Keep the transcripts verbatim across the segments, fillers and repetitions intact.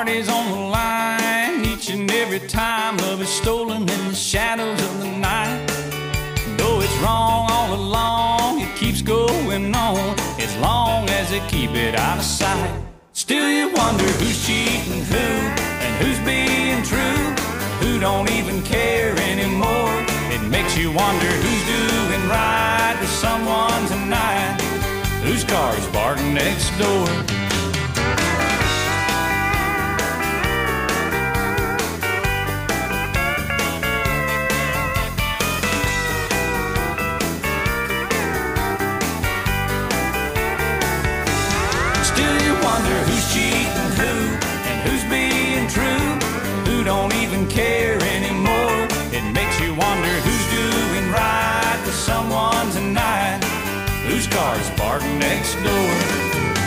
heart is on the line each and every time love is stolen in the shadows of the night. Though it's wrong all along, it keeps going on as long as they keep it out of sight. Still you wonder who's cheating who and who's being true, who don't even care anymore. It makes you wonder who's doing right to someone tonight, whose car's parked next door. Who's cheating who and who's being true, who don't even care anymore. It makes you wonder who's doing right to someone tonight, whose car's parked next door.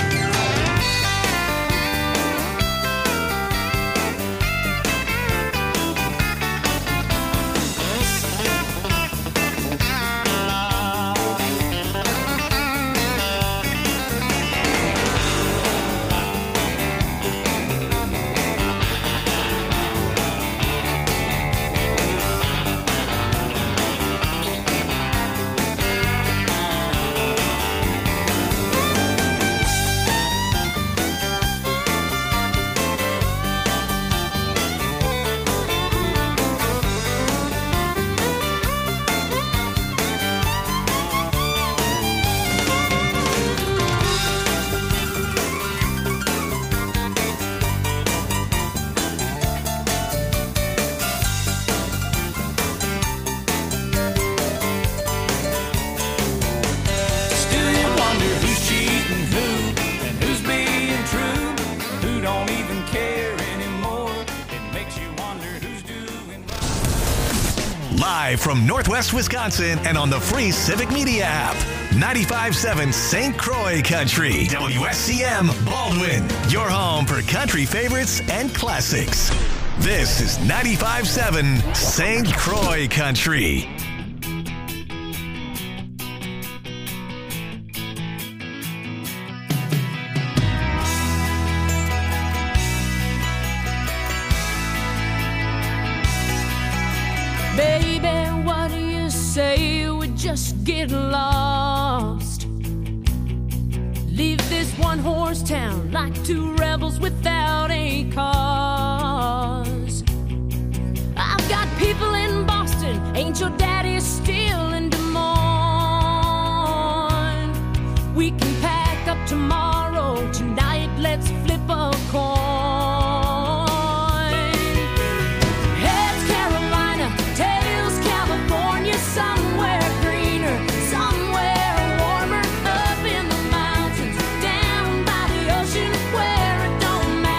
Live from Northwest Wisconsin and on the free Civic Media app. ninety-five point seven Saint Croix Country. W S C M Baldwin. Your home for country favorites and classics. This is ninety-five point seven Saint Croix Country. Baby, what do you say we just get lost? Leave this one-horse town like two rebels without a cause. I've got people in Boston, ain't your daddy still in Des Moines? We can pack up tomorrow, tonight let's flip a coin. Somewhere greener, somewhere warmer, up in the mountains, down by the ocean, where it don't matter.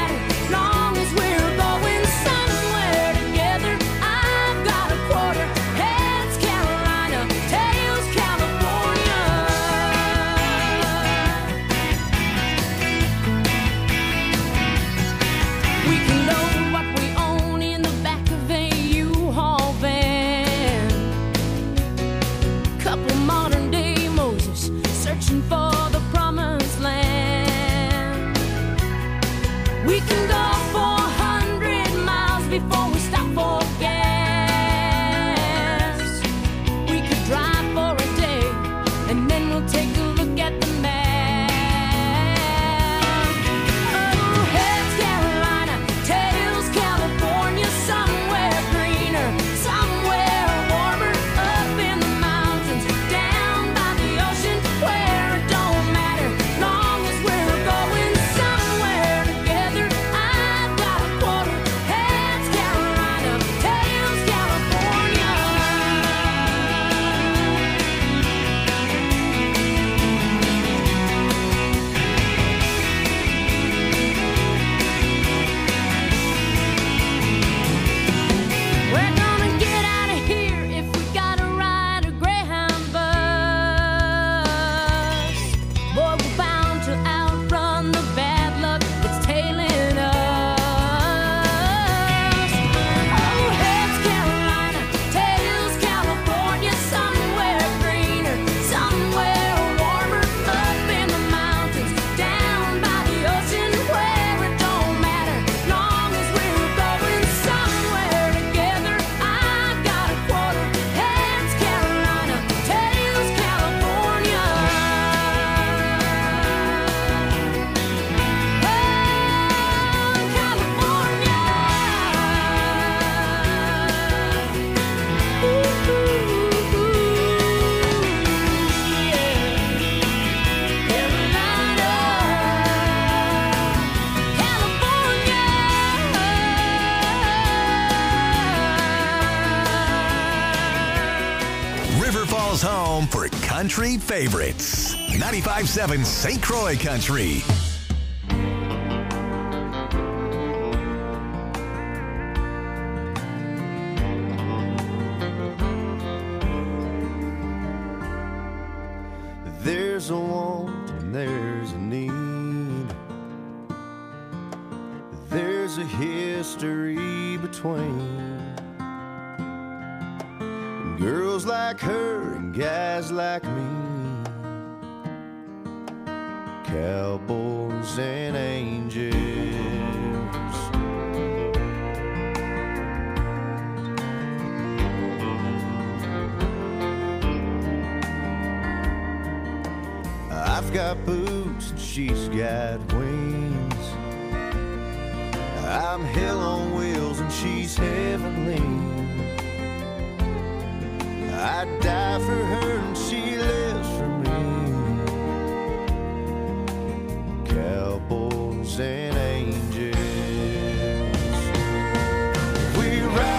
home for country favorites. ninety-five point seven Saint Croix Country. There's a want and there's a need. There's a history between girls like her and guys like me, cowboys and angels. I've got boots and she's got wings. I'm hell on wheels and she's heavenly. I'd die for her and she lives for me. Cowboys and angels. We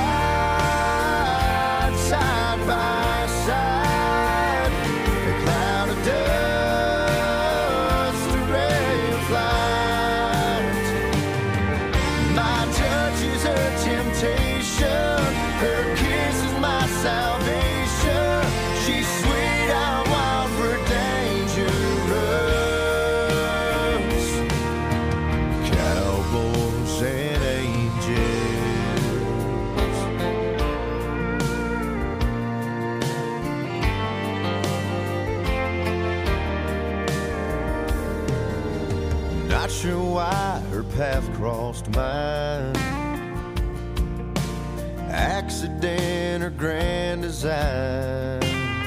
ride side by side. A cloud of dust, a ray of light. My touch is her temptation. Her kiss is my salvation. She's sweet, I'm wild for dangerous. Cowboys and angels. Not sure why her path crossed mine. Accident or grand design.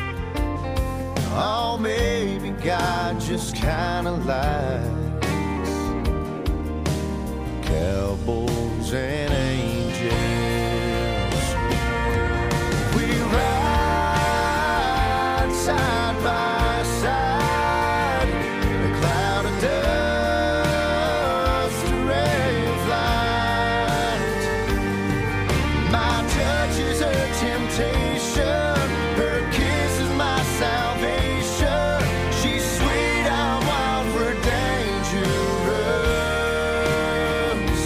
Oh, maybe God just kinda likes cowboys and angels. We ride side by side. A cloud of dust, a ray of light. My touch is her temptation. Her kiss is my salvation. She's sweet, I'm wild for dangerous.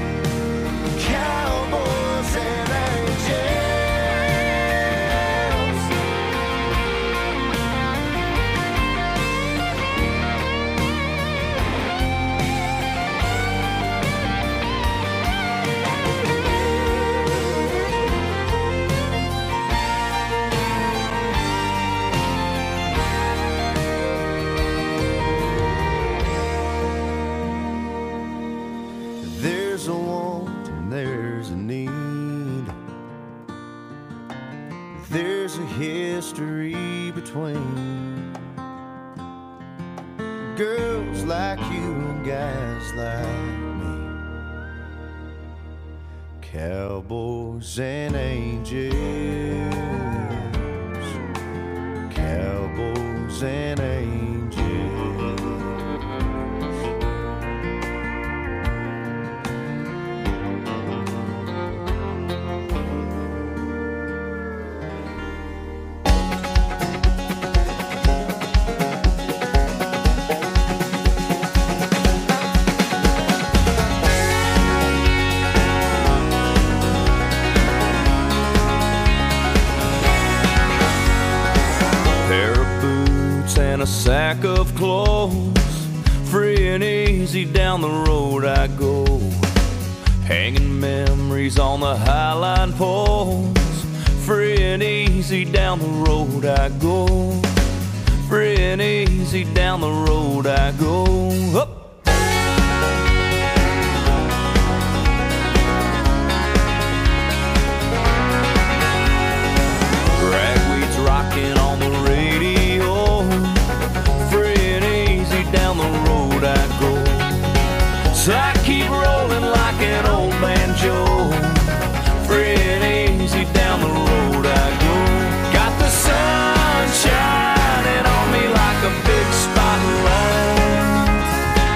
Cowboys and angels. There's a want and there's a need. There's a history between girls like you and guys like me. Cowboys and angels. Cowboys and angels. A sack of clothes, free and easy down the road I go, hanging memories on the highline poles. Free and easy down the road I go, free and easy down the road I go. Up. Ragweed's rocking on the radio. Down the road I go, so I keep rolling like an old banjo. Free and easy down the road I go. Got the sun shining on me like a big spotlight.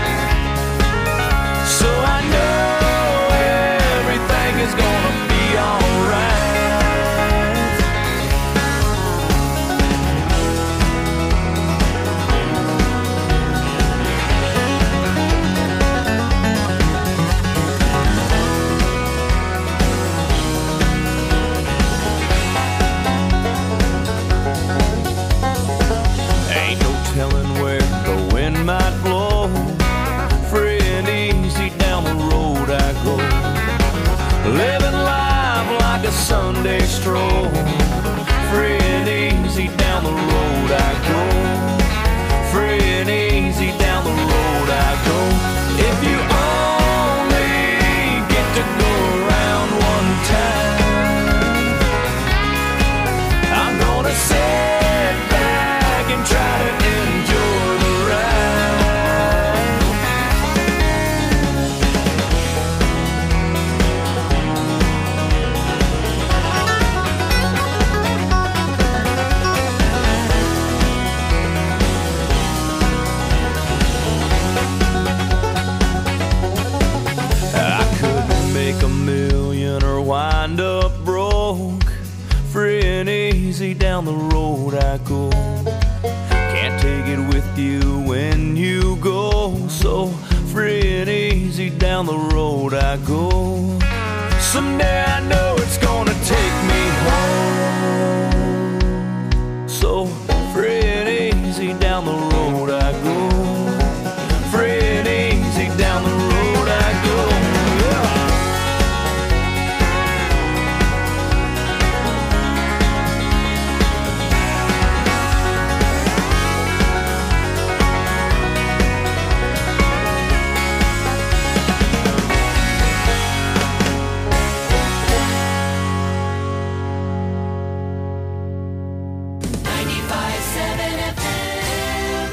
stroll. Free and easy down the road I go. Free and easy down the road I go. If you only get to go around one time, I'm gonna sit back and try to enjoy the ride. I couldn't make a million or wind up broke. Free and easy down the road I go. Can't take it with you when you go. So free and easy down the road I go. Someday I know it's gonna take me home. So free and easy down the road I go. Free and easy down the road I go. Yeah. ninety-five seven F M.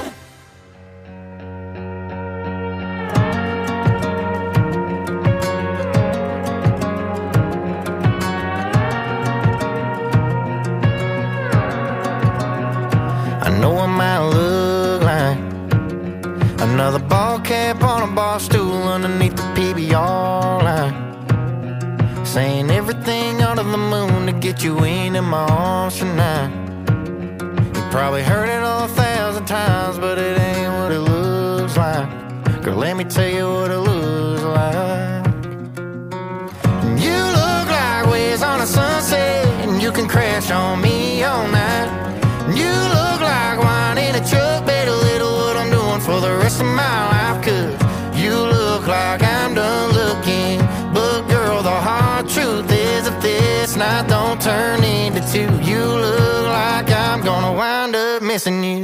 I know I might look like another ball cap on a bar stool underneath the P B R line, saying everything under the moon to get you into my arms tonight. You probably heard it a thousand times, but it ain't what it looks like. Girl, let me tell you what it looks like. You look like waves on a sunset, and you can crash on me all night. You look like wine in a truck, better little what I'm doing for the rest of my life. Cause you look like I'm done looking, but girl, the hard truth is if this night don't turn into two, you look like I'm gonna wind up missing you.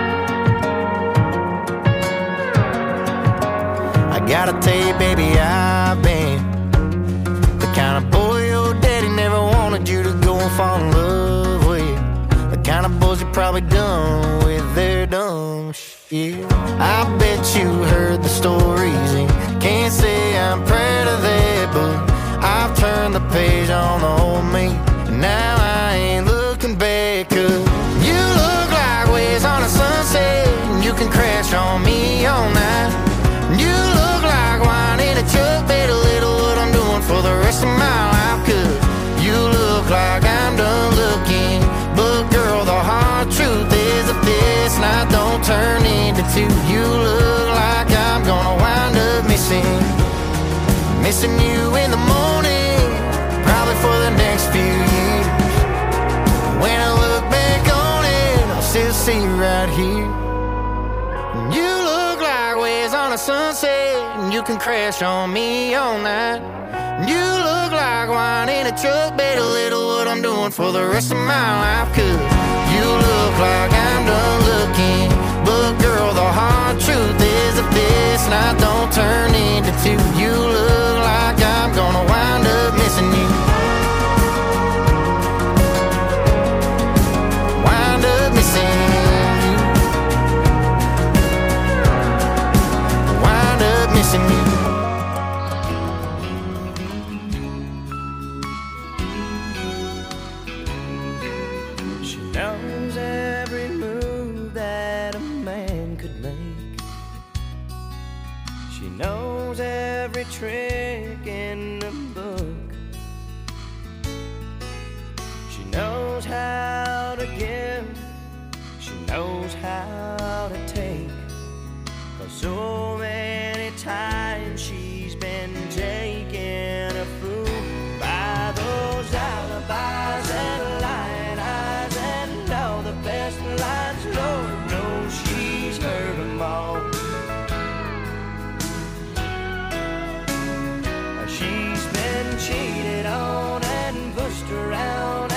I gotta tell you, baby, I've been the kind of boy your daddy never wanted you to go and fall in love with. The kind of boys you probably done with their dumb shit. I bet you heard the stories and can't say I'm proud of that, but I've turned the page on the old me, and now I ain't looking back. Cause you look like waves on a sunset, and you can crash on me all night. You look like wine in a truck, better little what I'm doing for the rest of my life. Cause you look like I'm done looking, but girl, the hard truth is if this night don't turn into two, you look like I'm gonna wind up missing Missing you in the morning, probably for the next few years. When I look back on it, I'll still see you right here. You look like waves on a sunset, and you can crash on me all night. You look like wine in a truck, better little what I'm doing for the rest of my life. Cause you look like I'm done looking, but girl, the hard truth is if this night don't turn into two, you look like I'm gonna wind up missing you. Wind up missing you. Wind up missing you. She knows every move that a man could make. She knows every trick in the book. She knows how to give. She knows how to take. 'Cause so many times she's been taken a fool by those alibis and lying eyes and all the best lines. Lord knows she's heard them all. She's been cheated on and pushed around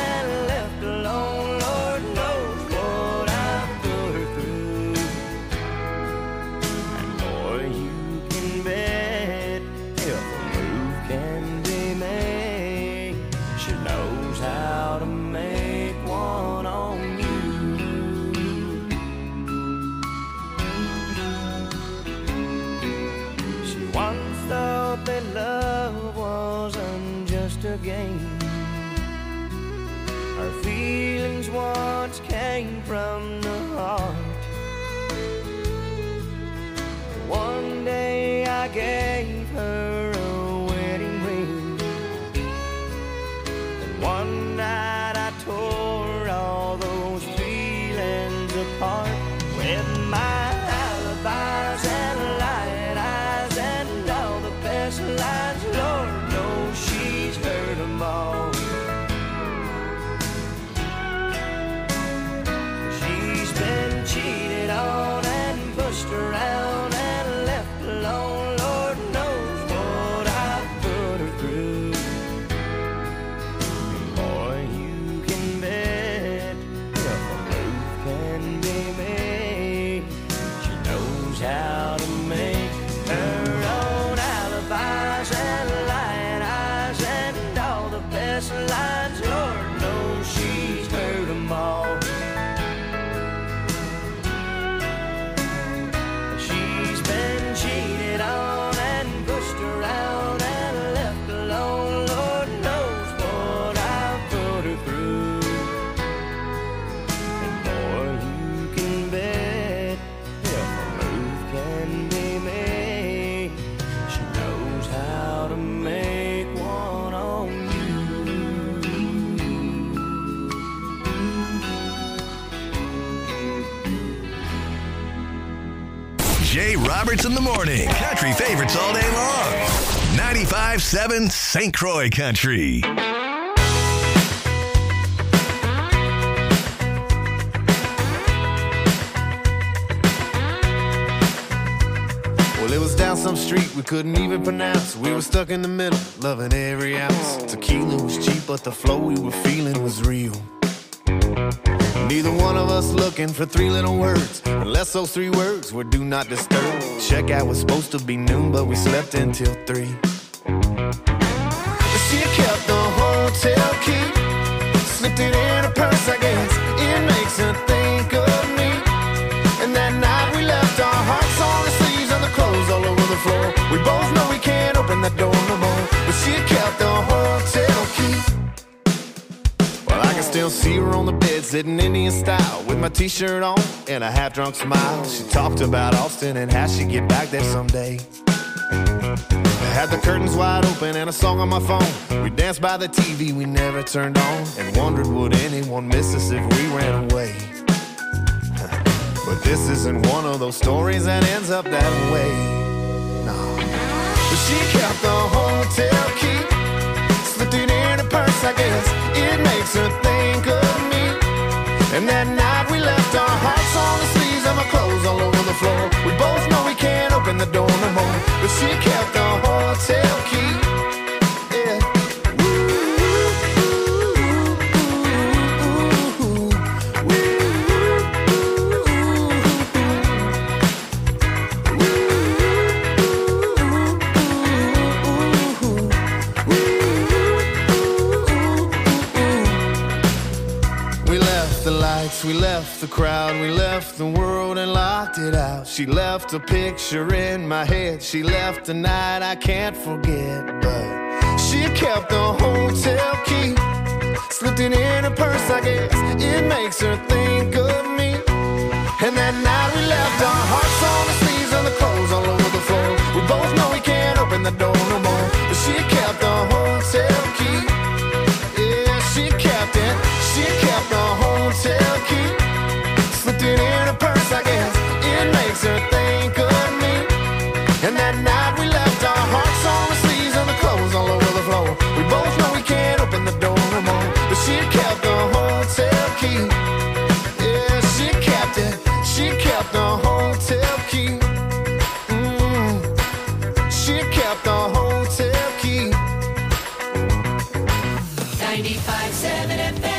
can be made. She knows how to make one on you. She once thought that love wasn't just a game. Her feelings once came from the heart. One day I gave her a wedding ring, and one night I tore all those feelings apart with my alibis and light eyes and all the best lines. Lord knows she's heard them all. She's been cheated on and pushed around and left alone. Lord knows what I've put her through. Boy, you can bet if a move can be made, she knows how to make her own alibis and light eyes and all the best lines. Lord knows she's heard them all. She's been cheated on and pushed around and left alone. Lord knows what I've put her through. And boy, you can bet if a move can be made, she knows how to make one on you. Jay Roberts in the morning. Country favorites all day long. ninety-five seven Saint Croix Country. Well, it was down some street we couldn't even pronounce. We were stuck in the middle, loving every ounce. Tequila was cheap, but the flow we were feeling was real. Neither one of us looking for three little words, unless those three words were do not disturb. Checkout was supposed to be noon, but we slept until three. She kept the hotel key, slipped it in her purse, I guess. It makes her think of me. And that night we left our hearts on the sleeves and the clothes all over the floor. We both know we can't open that door no more, but she kept the hotel key. Well, I can still see her on the bed, sitting Indian style, with my t-shirt on and a half-drunk smile. She talked about Austin and how she'd get back there someday. I had the curtains wide open and a song on my phone. We danced by the T V we never turned on, and wondered would anyone miss us if we ran away. But this isn't one of those stories that ends up that way. No. But she kept the hotel key, slipped it in her purse, I guess. It makes her think of me. And that night we left our hearts on the sleeves and my clothes all over the floor. We both know we can't open the door no more, but she kept the hotel key. Yeah. We left the crowd, we left the world and locked it out. She left a picture in my head, she left a night I can't forget. But she kept the hotel key, slipped it in her purse, I guess. It makes her think of me. And that night we left our hearts on the sleeves and the clothes all over the floor. We both know we can't open the door no more, but she kept the hotel key. Yeah, she kept it, she kept the hotel key, slipped it in her purse, I guess. It makes her think of me. And that night we left our hearts on the sleeves and the clothes all over the floor. We both know we can't open the door no more, but she kept the hotel key. Yeah, she kept it, she kept the hotel key. Mm. She kept the hotel key. ninety-five seven F M.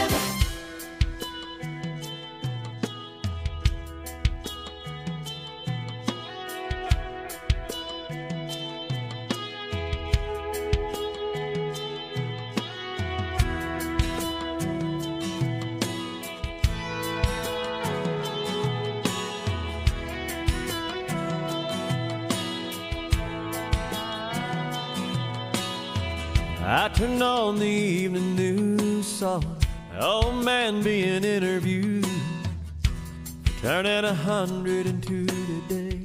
I turned on the evening news, saw an old man being interviewed, turning a hundred and two today.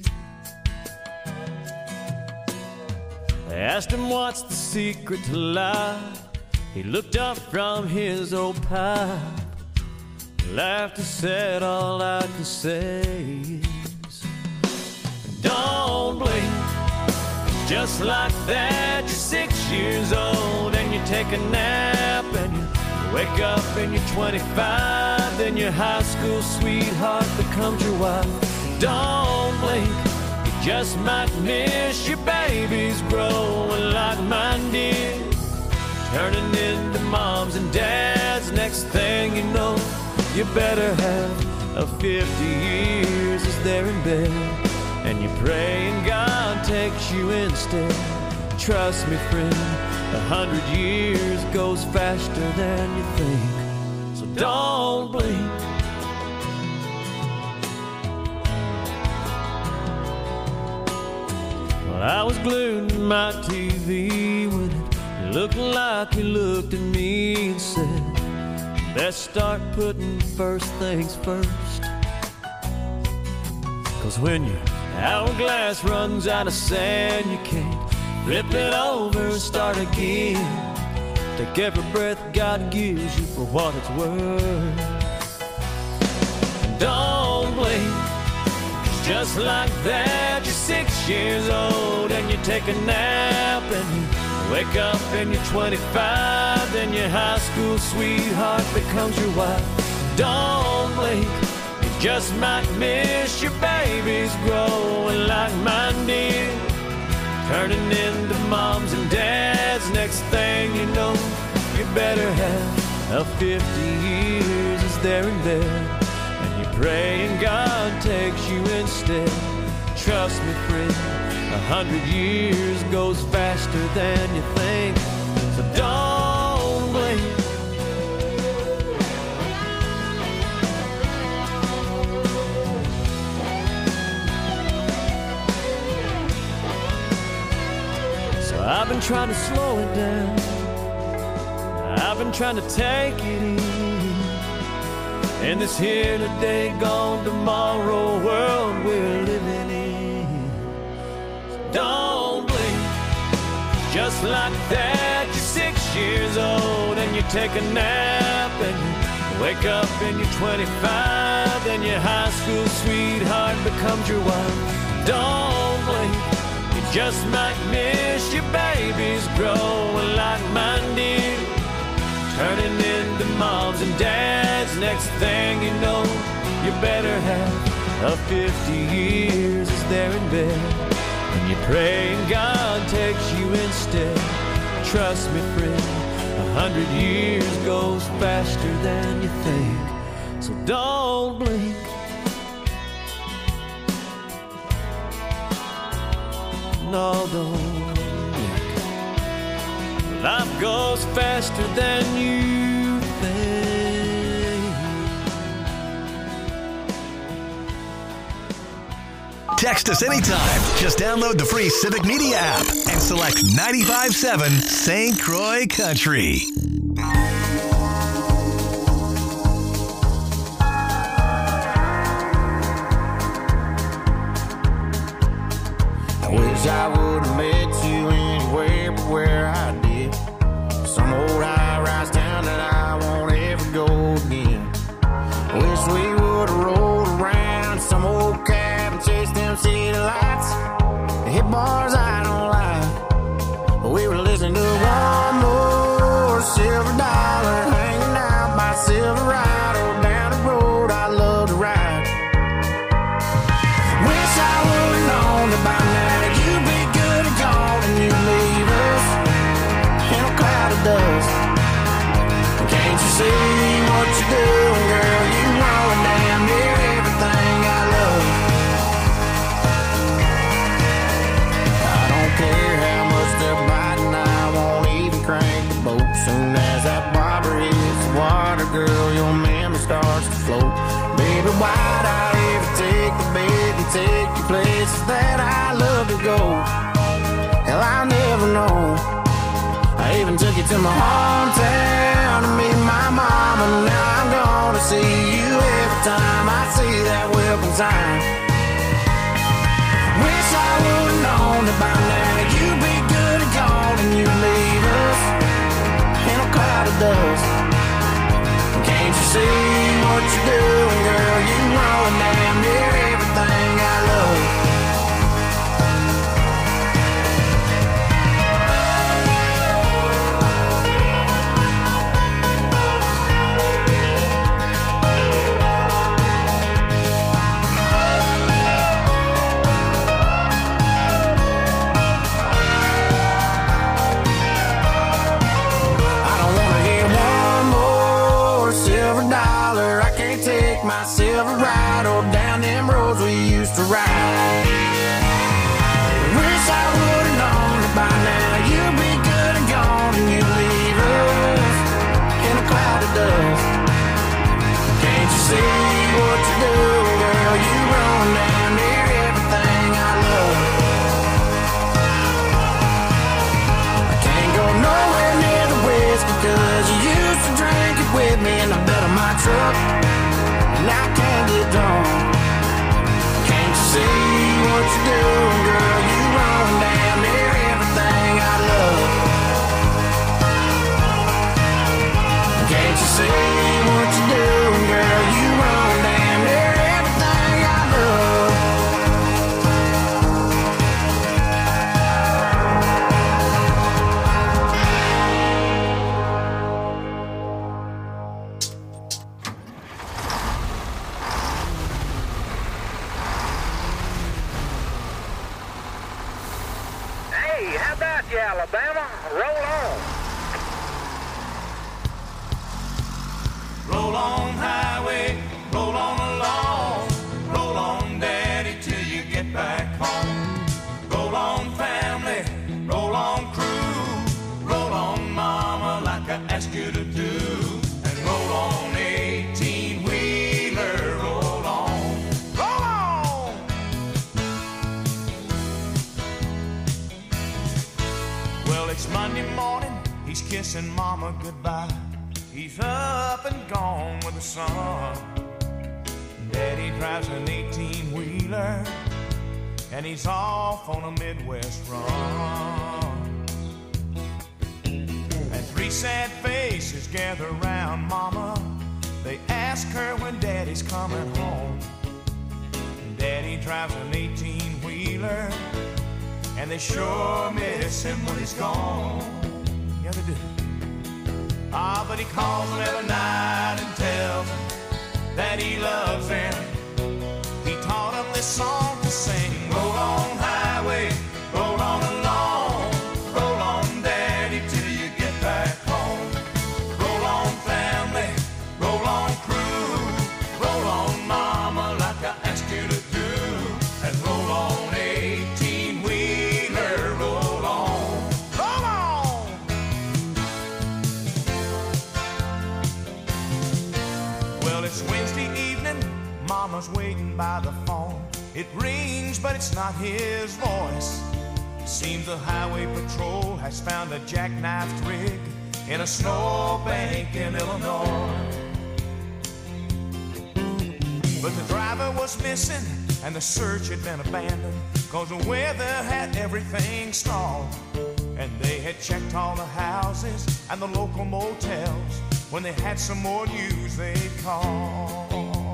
They asked him what's the secret to life. He looked up from his old pipe, laughed and said, all I can say is, don't blink. Just like that, you're six years old and you take a nap and you wake up and you're twenty-five. Then your high school sweetheart becomes your wife. Don't blink, you just might miss your babies growing like mine did, turning into moms and dads. Next thing you know, you better have a fifty years as they're in bed, and you pray and God takes you instead. Trust me, friend, a hundred years goes faster than you think, so don't blink. Well, I was glued to my T V when it looked like he looked at me and said, best start putting first things first. Cause when your hourglass runs out of sand, you can't flip it over and start again. Take every breath God gives you for what it's worth. Don't blink, just like that, you're six years old and you take a nap and you wake up and you're twenty-five. Then your high school sweetheart becomes your wife. Don't blink, you just might miss your babies growing like mine did, turning into moms and dads. Next thing you know, you better have a fifty years as they're in bed, and you pray and God takes you instead. Trust me, friend, a hundred years goes faster than you think, so don't blink. I've been trying to slow it down, I've been trying to take it easy in this here today, gone tomorrow world we're living in. So don't blink, just like that, you're six years old and you take a nap and you wake up and you're twenty-five. Then your high school sweetheart becomes your wife. Don't blink, just might miss your babies growing like mine did, turning into moms and dads. Next thing you know, you better have a fifty years as they're in bed, and you pray and God takes you instead. Trust me, friend, a hundred years goes faster than you think, so don't blink. No, don't blink. Life goes faster than you think. Text us anytime. Just download the free Civic Media app and select ninety-five point seven Saint Croix Country. Wish I would have met you anywhere but where I did. Some old high-rise town that I won't ever go again. Wish we would have rolled around some old cab and chased them city lights. Hit bars I don't like, but we were listening to one more Silver Dollar, hanging out by Silverado, down the road I love to ride. Wish I would have known about now you'd be good and gone and you'd leave us in a cloud of dust. Can't you see what you're doing, girl? You ruin damn near everything I love. I don't care how much they're biting, I won't even crank the boat. Soon as that bobber hits the water, girl, your memory starts to float. Baby, why'd I ever take the bait and take you places that I love to go? Hell, I'll never know. leaving, took you to my hometown to meet my mama. Now I'm gonna see you every time I see that welcome sign. Wish I would've known that by now you'd be good and gone and you'd leave us in a cloud of dust. Can't you see what you're doing, girl? You ruin damn near everything I love. Down them roads we used to ride. Wish I would've known that by now you'd be good and gone and you'd leave us in a cloud of dust. Can't you see what you're doing, girl? You run down near everything I love. I can't go nowhere near the whiskey cause you used to drink it with me in the bed of my truck. And I can't get drunk. Can't you see what you're doing, girl? You run damn near everything I love. Can't you see what you're doing, girl? You run damn near everything I love. Alabama, roll on. Roll on, highway, roll on along. Roll on, daddy, till you get back home. Roll on, family, roll on, crew. Roll on, mama, like I asked you to do. And roll on, eighteen-wheeler, roll on. Roll on! Well, it's Monday morning, he's kissing mama goodbye. He's up and gone with the sun. Daddy drives an eighteen-wheeler, and he's off on a Midwest run. And three sad faces gather around mama. They ask her when daddy's coming home. Daddy drives an eighteen-wheeler, and they sure miss him when he's gone. Yeah, they do. Ah, but he calls them every night and tells them that he loves them. He taught them this song to sing. Roll on, highway, roll on along. Roll on, daddy, till you get back home. Roll on, family, roll on, crew. Roll on, mama, like I asked you to do. And roll on, eighteen-wheeler, roll on. Roll on! Well, it's Wednesday evening, mama's waiting by the phone. It rings, but it's not his voice. Seems the highway patrol has found a jackknifed rig in a snowbank in Illinois. But the driver was missing and the search had been abandoned, cause the weather had everything stalled. And they had checked all the houses and the local motels. When they had some more news they'd call.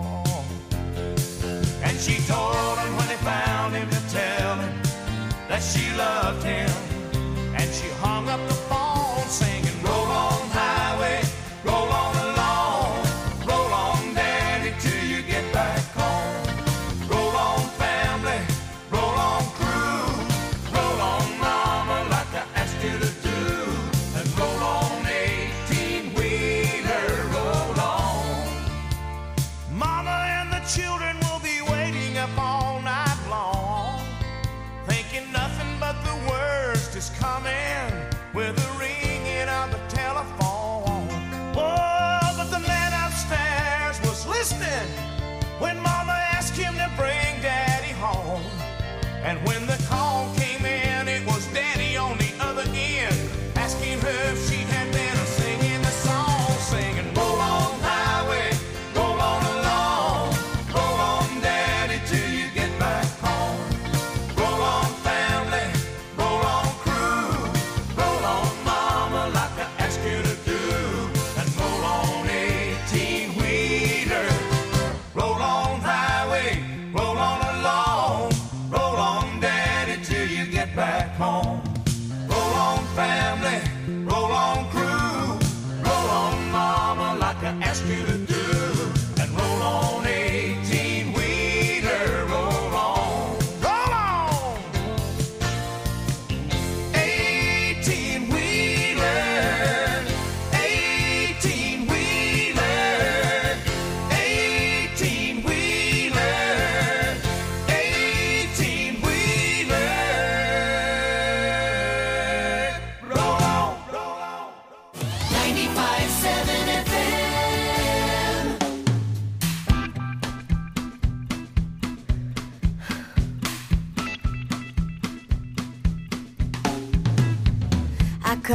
And she told him when they found him to tell him that she loved him. And she hung up the phone singing, roll on, highway, roll on along. Roll on, daddy, till you get back home. Roll on, family, roll on, crew. Roll on, mama, like I asked you to do. And roll on, eighteen-wheeler, roll on. Mama and the children will be waiting up all night long, thinking nothing but the worst is coming with the ringing of the telephone. Oh, but the man upstairs was listening when mama asked him to bring daddy home. And when the call came in, it was daddy on the other end, asking her if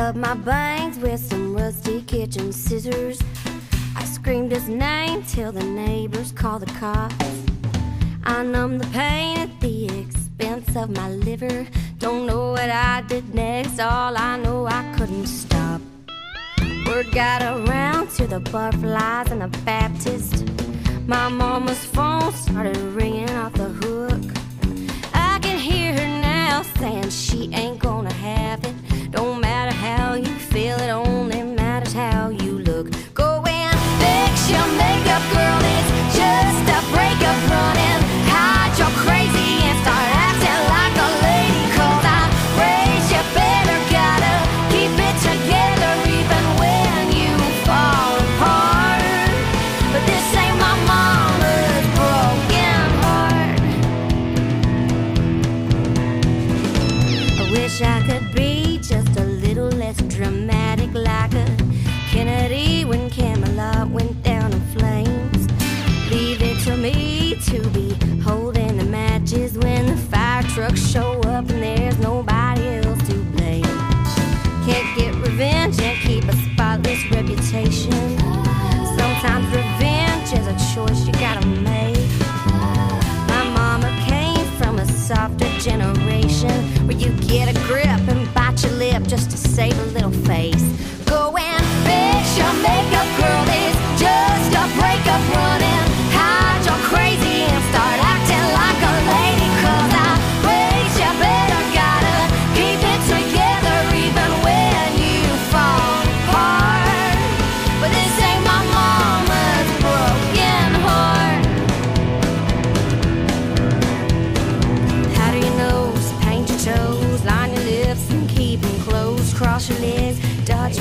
cut my bangs with some rusty kitchen scissors. I screamed his name till the neighbors called the cops. I numbed the pain at the expense of my liver. Don't know what I did next, all I know I couldn't stop. Word got around to the butterflies and the Baptist. My mama's phone started ringing off the hook. I can hear her now saying she ain't gonna have it. Don't matter how you feel, it only matters how you look. Go and fix your makeup, girl, it's just a breakup running. Hide your crazy and start acting like a lady. Cause I raised you better, gotta keep it together even when you fall apart. But this ain't my mama's broken heart. I wish I could be just a little less dramatic, like a Kennedy when Camelot went down in flames. Leave it to me to be holding the matches when the fire trucks show up and there's nobody else to blame. Can't get revenge and keep a spotless reputation. Sometimes revenge is a choice you gotta make. My mama came from a softer generation where you get a grip and bite your lip just to save a little face. Go and fix your makeup, girl, it's just a breakup running. Hide your crazy and start acting like a lady. Cause I raised you better, gotta keep it together even when you fall apart. But this ain't my mama's broken heart. Powder your nose, paint your toes, line your lips and keep them closed. Cross your legs, dot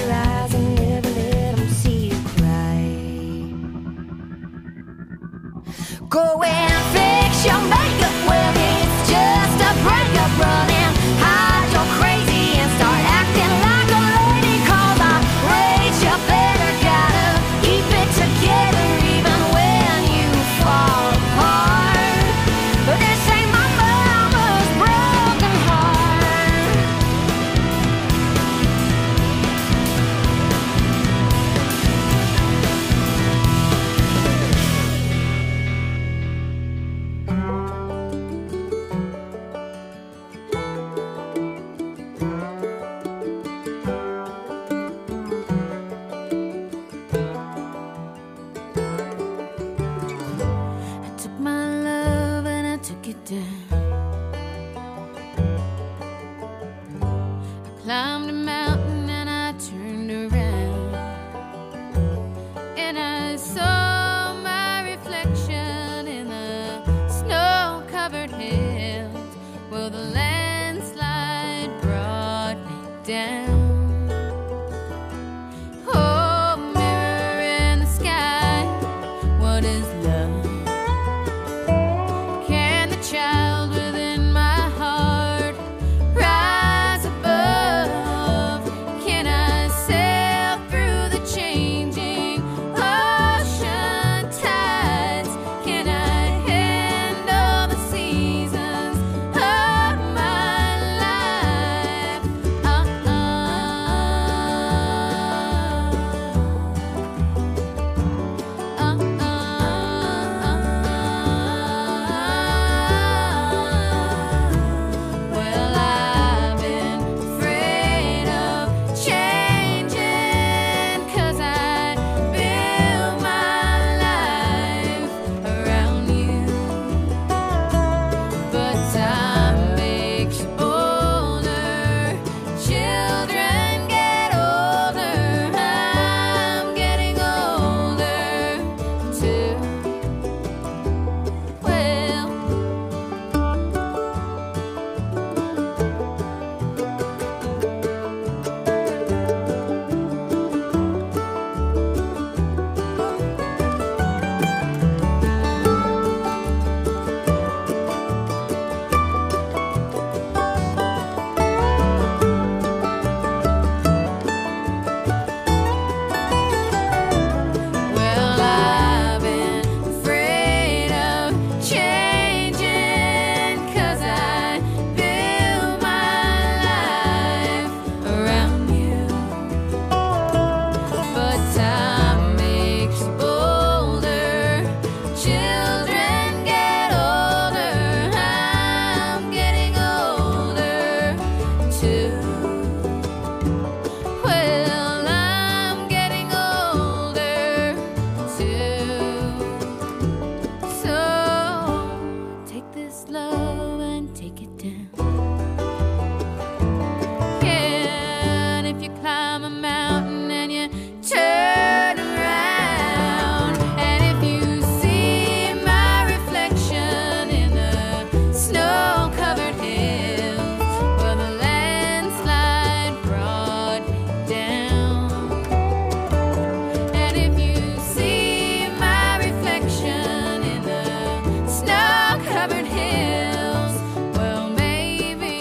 mountain and you turn around. And if you see my reflection in the snow-covered hills, well, the landslide brought me down. And if you see my reflection in the snow-covered hills, well, maybe,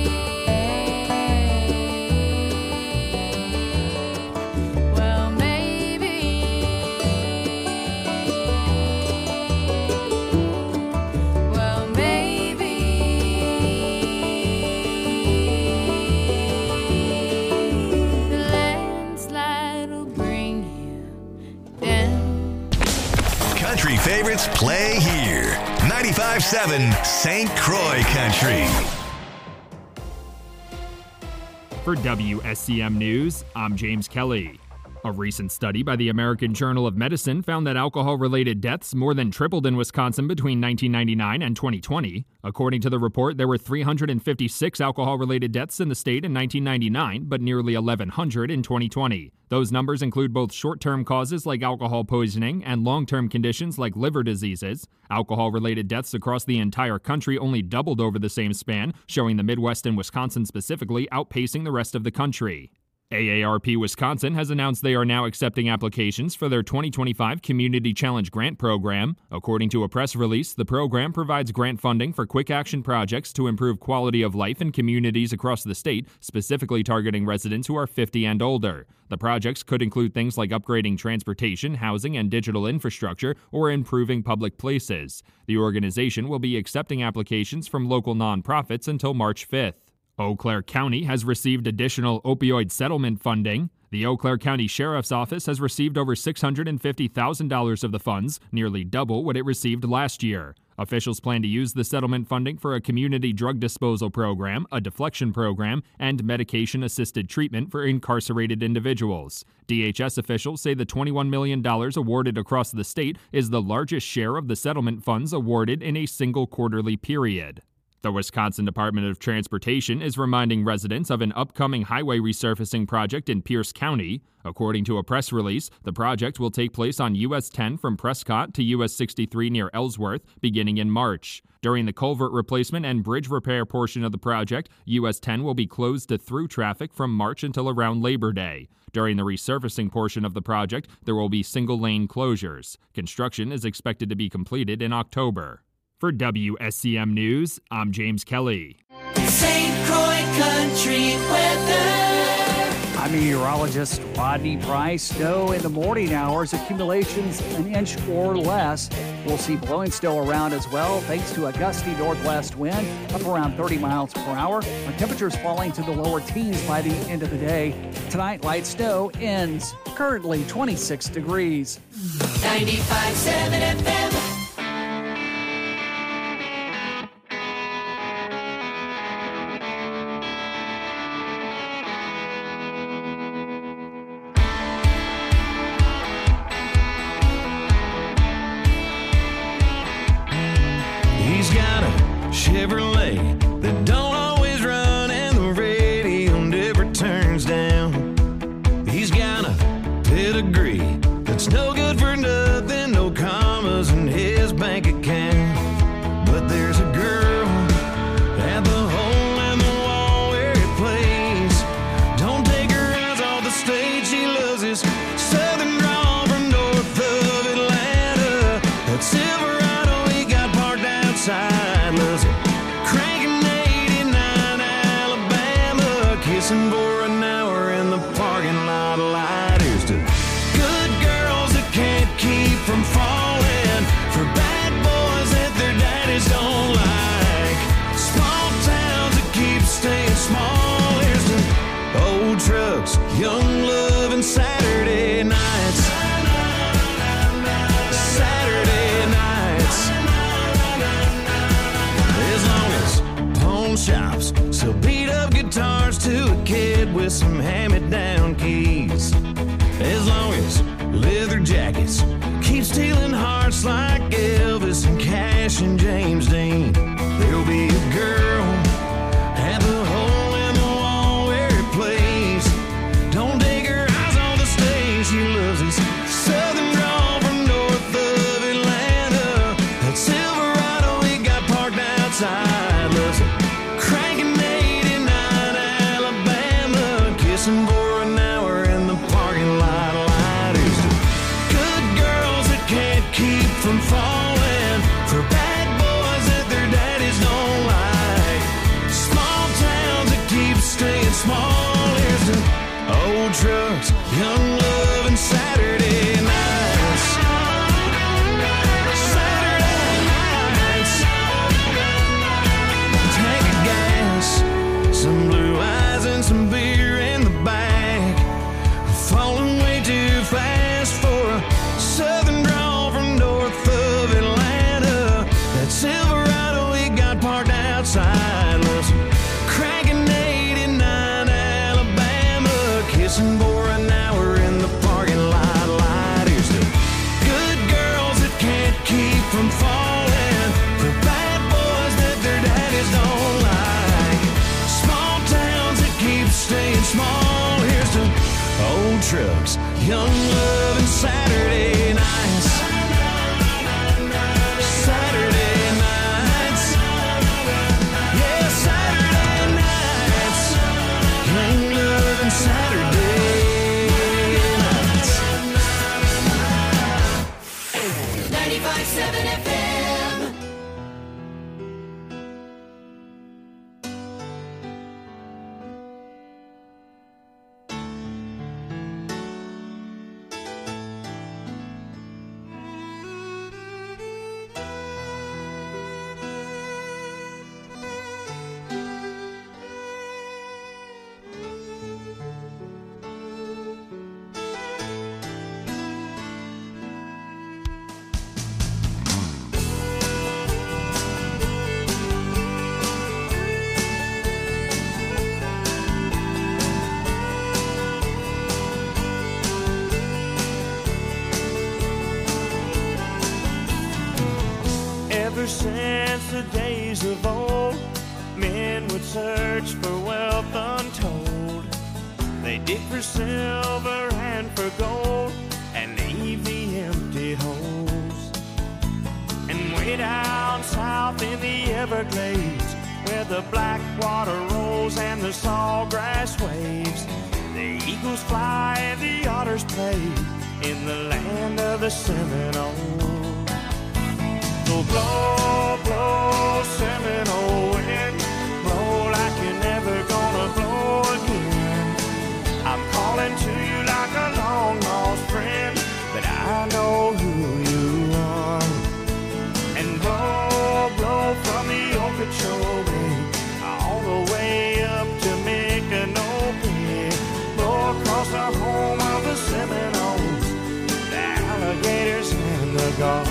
well, maybe, well, maybe the landslide will bring you down. Country favorites play here. ninety-five seven Saint Croix Country. For W S C M News, I'm James Kelly. A recent study by the American Journal of Medicine found that alcohol-related deaths more than tripled in Wisconsin between nineteen ninety-nine and twenty twenty. According to the report, there were three hundred fifty-six alcohol-related deaths in the state in nineteen ninety-nine, but nearly eleven hundred in twenty twenty. Those numbers include both short-term causes like alcohol poisoning and long-term conditions like liver diseases. Alcohol-related deaths across the entire country only doubled over the same span, showing the Midwest and Wisconsin specifically outpacing the rest of the country. A A R P Wisconsin has announced they are now accepting applications for their twenty twenty-five Community Challenge Grant Program. According to a press release, the program provides grant funding for quick action projects to improve quality of life in communities across the state, specifically targeting residents who are fifty and older. The projects could include things like upgrading transportation, housing, and digital infrastructure, or improving public places. The organization will be accepting applications from local nonprofits until March fifth. Eau Claire County has received additional opioid settlement funding. The Eau Claire County Sheriff's Office has received over six hundred fifty thousand dollars of the funds, nearly double what it received last year. Officials plan to use the settlement funding for a community drug disposal program, a deflection program, and medication-assisted treatment for incarcerated individuals. D H S officials say the twenty-one million dollars awarded across the state is the largest share of the settlement funds awarded in a single quarterly period. The Wisconsin Department of Transportation is reminding residents of an upcoming highway resurfacing project in Pierce County. According to a press release, the project will take place on U S ten from Prescott to U S sixty-three near Ellsworth, beginning in March. During the culvert replacement and bridge repair portion of the project, U S ten will be closed to through traffic from March until around Labor Day. During the resurfacing portion of the project, there will be single-lane closures. Construction is expected to be completed in October. For W S C M News, I'm James Kelly. Saint Croix Country weather. I'm meteorologist Rodney Price. Snow in the morning hours, accumulations an inch or less. We'll see blowing snow around as well, thanks to a gusty northwest wind, up around thirty miles per hour. Our temperatures falling to the lower teens by the end of the day. Tonight, light snow ends. Currently twenty-six degrees. ninety-five point seven F M. Chevrolet that don't always run and the radio never turns down. He's got a pedigree that's no good for nothing, no commas in his bank account. But there's a girl at the hole in the wall where he plays. Don't take her eyes off the stage, she loves his southern drawl from north of Atlanta. That Silverado he got parked outside, loves it. Kissing for an hour in the parking lot light. Here's to good girls that can't keep from falling, for bad boys that their daddies don't like, small towns that keep staying small. Here's to old trucks, young love, and Saturday nights. Saturday nights. As long as pawn shops sell beat up guitars to a kid with some hand-me-down keys, as long as leather jackets keep stealing hearts like Elvis and Cash and James Dean, there'll be a girl at the hole in the wall where it plays. Don't take her small. Here's to old trucks, young love, and Saturday nights. Saturday nights. Yeah, Saturday nights. Young love and Saturday nights. ninety-five point seven F M. Ever since the days of old, men would search for wealth untold. They dig for silver and for gold and leave the empty holes. And way down south in the Everglades, where the black water rolls and the sawgrass waves, the eagles fly and the otters play in the land of the Seminoles. So blow, blow, Seminole wind, blow like you're never gonna blow again. I'm calling to you like a long lost friend, but I know who you are. And blow, blow from the Okeechobee all the way up to Micanopy. Blow across the home of the Seminoles, the alligators and the gulls.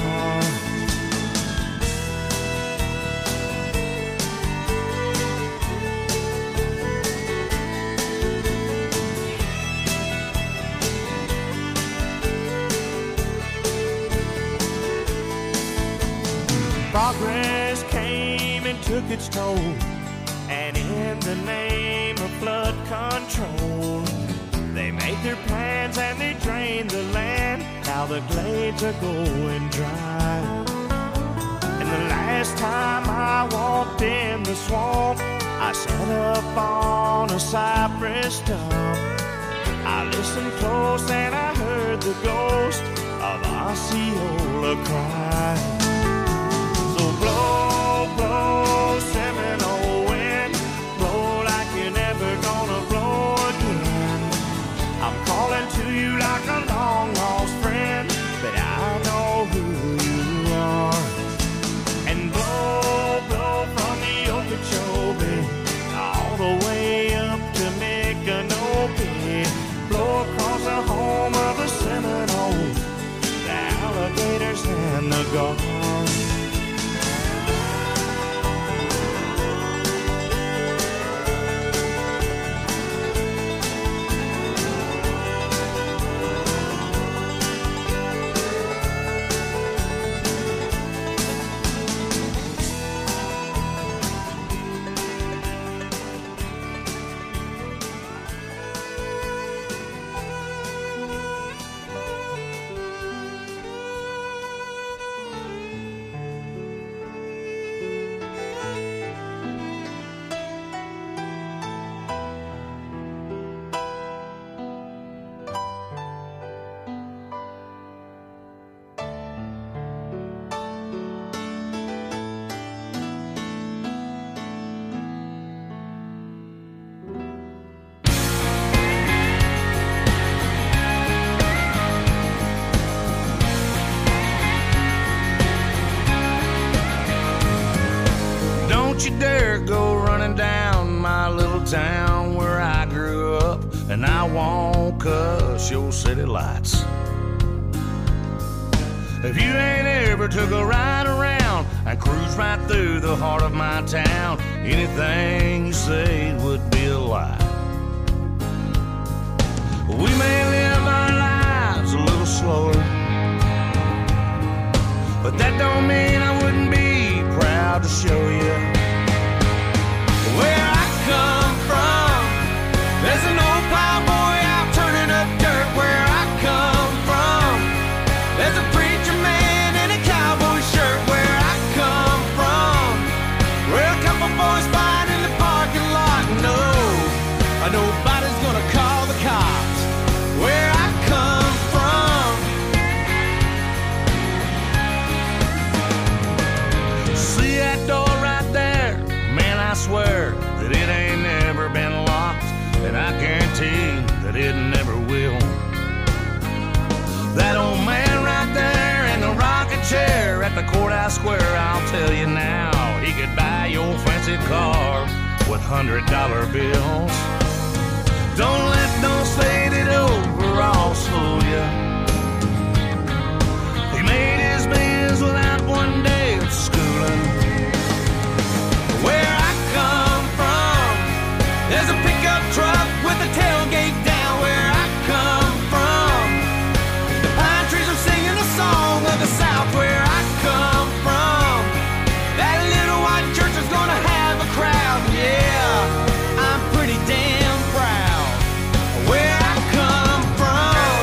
Progress came and took its toll, and in the name of flood control, they made their plans and they drained the land. Now the glades are going dry. And the last time I walked in the swamp, I sat up on a cypress stump. I listened close and I heard the ghost of Osceola cry. Blow, blow, Seminole wind, blow like you're never gonna blow again. I'm calling to you like a long lost friend, but I know who you are. And blow, blow from the Okeechobee all the way up to Micanopy. Blow across the home of the Seminoles, the alligators and the gulls. Don't you dare go running down my little town where I grew up, and I won't cuss your city lights. If you ain't ever took a ride around and cruise right through the heart of my town, anything you say would be a lie. We may live our lives a little slower, but that don't mean I wouldn't be proud to show you where I come from. There's an old I swear I'll tell you now, he could buy your fancy car with hundred dollar bills. Don't let those faded overalls fool ya. He made his bills without one day of schooling. Where I come from, there's a pickup truck with a tailgate down. Where I come from, the pine trees are singing a song of the South. Where I come from, that little white church is gonna have a crowd. Yeah, I'm pretty damn proud where I come from.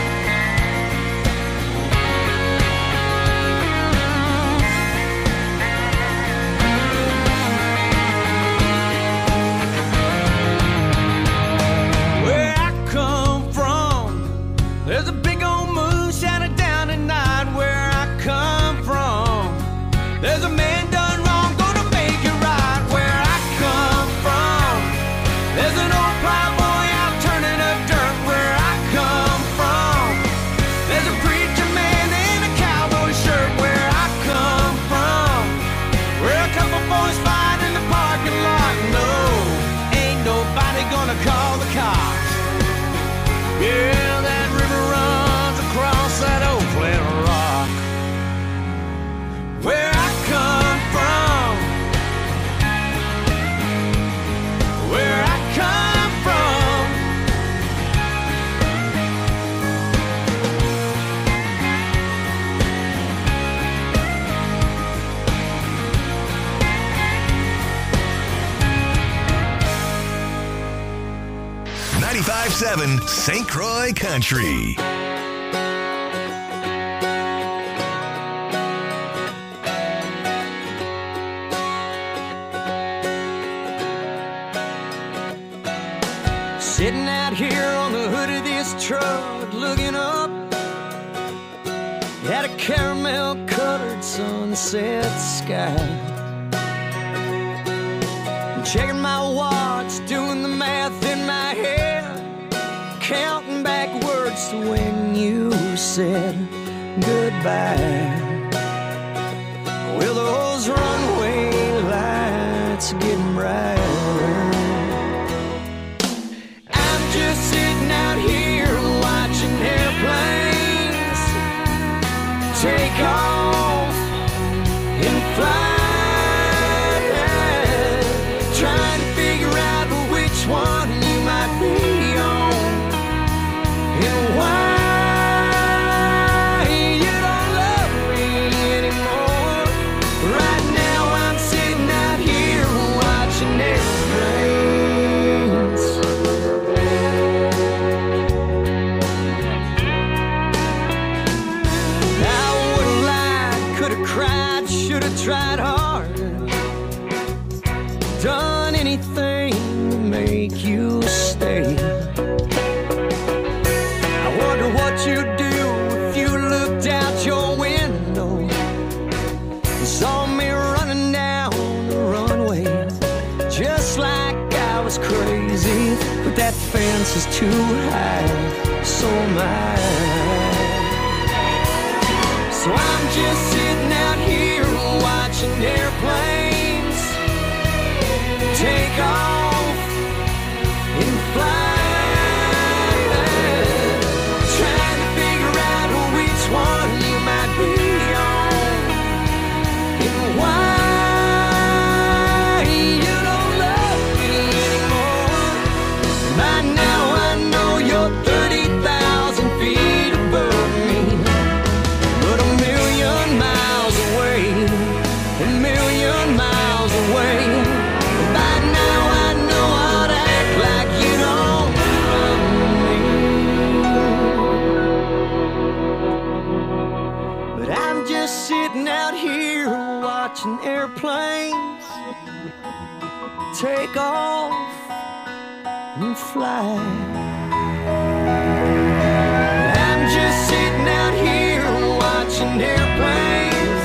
Where I come from, there's a big old moon shining down at night. Where I come from, there's a man done wrong, gonna make it right. Where I come from, there's an old plowboy out turning up dirt. Where I come from, there's a preacher man in a cowboy shirt. Where I come from, where a couple boys fight in the parking lot. No, ain't nobody gonna call the cops. Yeah, that river runs across that old flat rock. Where I come from, where I come from. ninety-five seven Saint Croix Country. Sitting out here on the hood of this truck, looking up at a caramel-colored sunset sky. I'm checking my watch, doing the math in my head, counting backwards to when you said goodbye. Well, those runway lights are getting brighter. Just sitting out here watching airplanes take off and fly, trying to figure out which one you might be on and why you don't love me anymore. Right now I'm sitting out here watching airplanes. Tried hard, done anything to make you stay. I wonder what you'd do if you looked out your window and saw me running down the runway, just like I was crazy. But that fence is too high, so am I. So I'm just sitting out here watching airplanes take off and fly, trying to figure out which one you might be on and why you don't love me anymore. By now I know you're thirty thousand feet above me, but a million miles away, a million miles away. By now I know I'd act like you don't love me. But I'm just sitting out here watching airplanes take off and fly. I'm just sitting out here watching airplanes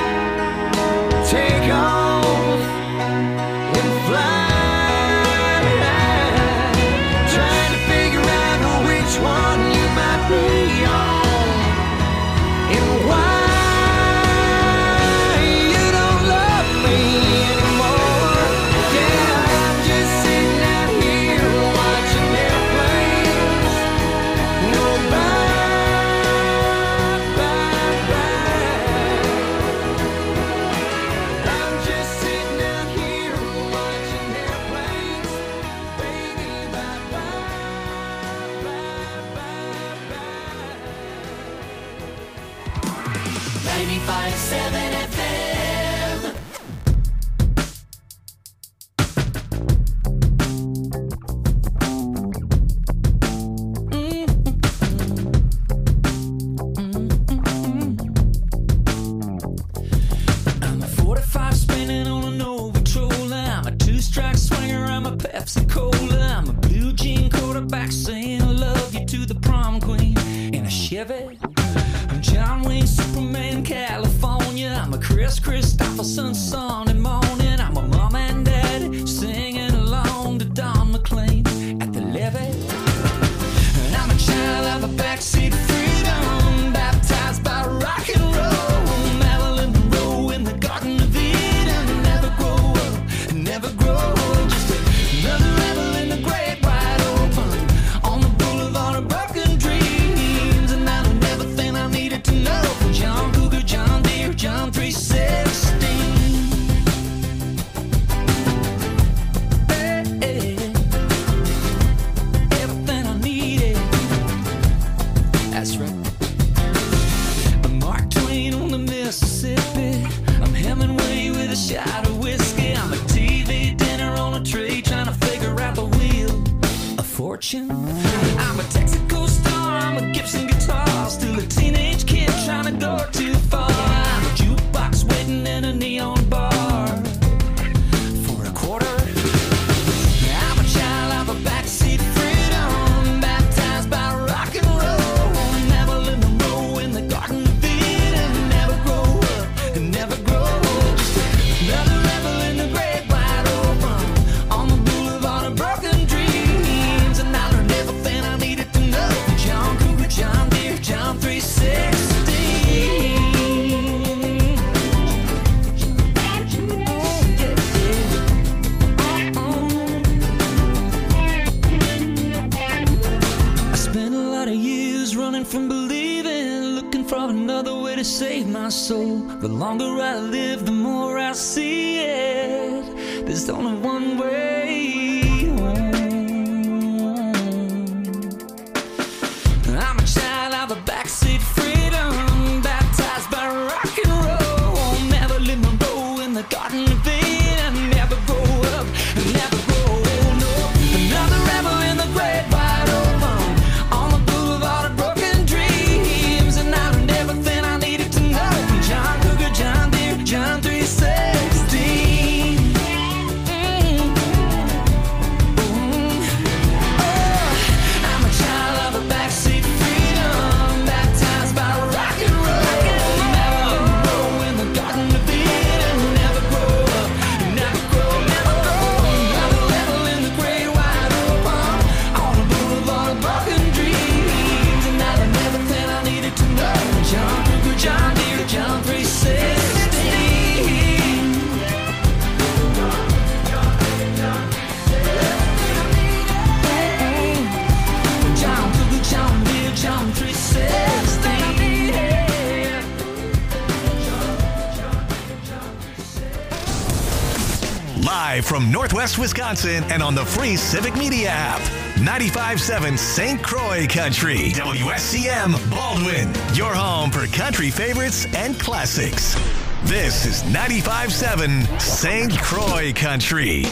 take off and fly, trying to figure out which one you might be on and why ninety-five seven F M. I'm a forty-five spinning on a Nova Troller. I'm a two-strike swinger. I'm a Pepsi Cola. I'm a blue jean quarterback saying I love you to the prom queen in a Chevy. I'm John Wayne, Superman, California. I'm a Chris Christopherson Sunday morning. I'm a mom and dad singing along to Don McLean at the levee. And I'm a child of a backseat freedom, baptized by rock and roll. Marilyn Monroe in the Garden of Eden. Never grow up, never grow old. Just another rebel in the great wide open on the boulevard of broken dreams. And I learned everything I needed to know from John Cougar, John Deere, John three sixteen. Hey, hey. Everything I needed. That's right. I'm Mark Twain on the Mississippi. I'm Hemingway with a shot of whiskey. I'm a T V dinner on a tray trying to figure out the wheel of fortune. I'm a Texaco star. I'm a Gibson guitar. Still a teenage kid trying to go too far. I'm a jukebox waiting in a neon bar for a quarter. I'm a child of a backseat freedom, baptized by rock and roll. Marilyn Monroe in the Garden of Eden. Never grow up, never grow old. Just another rebel in the great wide open on the boulevard of broken dreams. And I learned everything I needed to know from John Cougar, John Deere, John three sixteen. I spent a lot of years running from believing, looking for another way to save my soul. The longer I live, the more I see it. There's only one way home. I'm a child of a backseat freedom, baptized by rock and roll. Marilyn Monroe in the Garden of Eden. Never grow up, never grow old. No, another rebel in the great wide open on the boulevard of broken dreams. And I learned everything I needed to know from John Cougar, John Deere, John three sixteen. Mm. Mm. Oh, I'm a child of a backseat freedom, baptized by rock and roll. Marilyn Monroe in the Garden of Eden. Never grow up, never grow, never grow. Another level in the great wide open on the boulevard of broken dreams. And I learned everything I needed to know from John Cougar, John Deere, John three sixteen. John Cougar, John Deere, John three sixteen. Live from Northwest Wisconsin and on the free Civic Media app. ninety-five point seven Saint Croix Country. W S C M Baldwin. Your home for country favorites and classics. This is ninety-five point seven Saint Croix Country.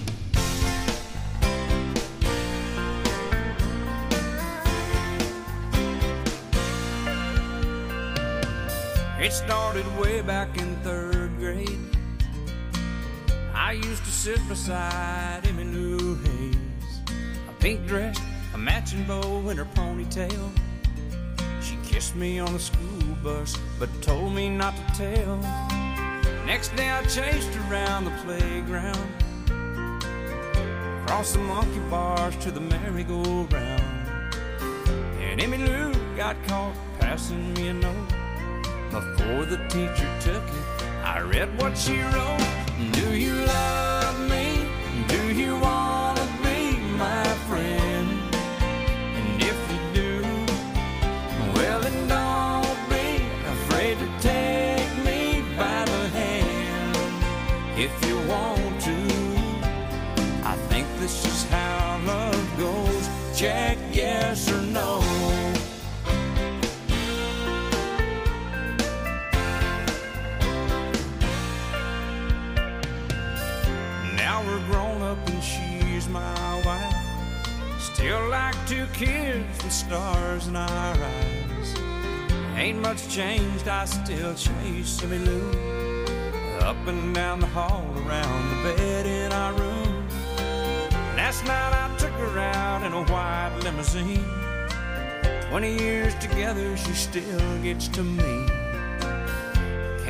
It started way back in third grade. I used to sit beside Emmylou Hayes, a pink dress, a matching bow, and her ponytail. She kissed me on the school bus, but told me not to tell. Next day I chased around the playground, across the monkey bars to the merry-go-round. And Emmylou got caught passing me a note. Before the teacher took it, I read what she wrote. Do you love me? Do you want to be my friend? And if you do, well then don't be afraid to take me by the hand. If you want to, I think this is how love goes. Check yes or no. stars in our eyes. Ain't much changed, I still chase Silly Lou. Up and down the hall, around the bed in our room. Last night I took her out in a white limousine. Twenty years together, she still gets to me.